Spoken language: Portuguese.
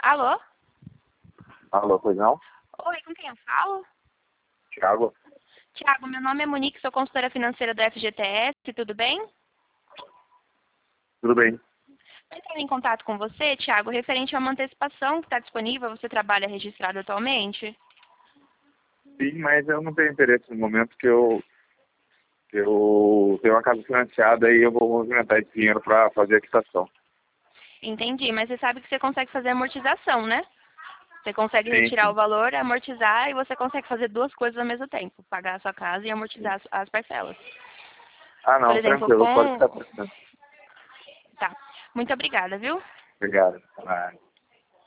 Alô? Alô, pois não? Oi, com quem eu falo? Thiago? Tiago, meu nome é Monique, sou consultora financeira do FGTS, tudo bem? Tudo bem? Estou em contato com você, Tiago, referente a uma antecipação que está disponível, você trabalha registrado atualmente? Sim, mas eu não tenho interesse no momento que eu tenho uma casa financiada e eu vou movimentar esse dinheiro para fazer a quitação. Entendi, mas você sabe que você consegue fazer amortização, né? Você consegue Sim, retirar o sim, valor, amortizar e você consegue fazer duas coisas ao mesmo tempo, pagar a sua casa e sim. amortizar as parcelas. Ah, Por não, exemplo, tranquilo, pode com... ficar tranquilo. Tá. Muito obrigada, viu? Obrigado. Ah.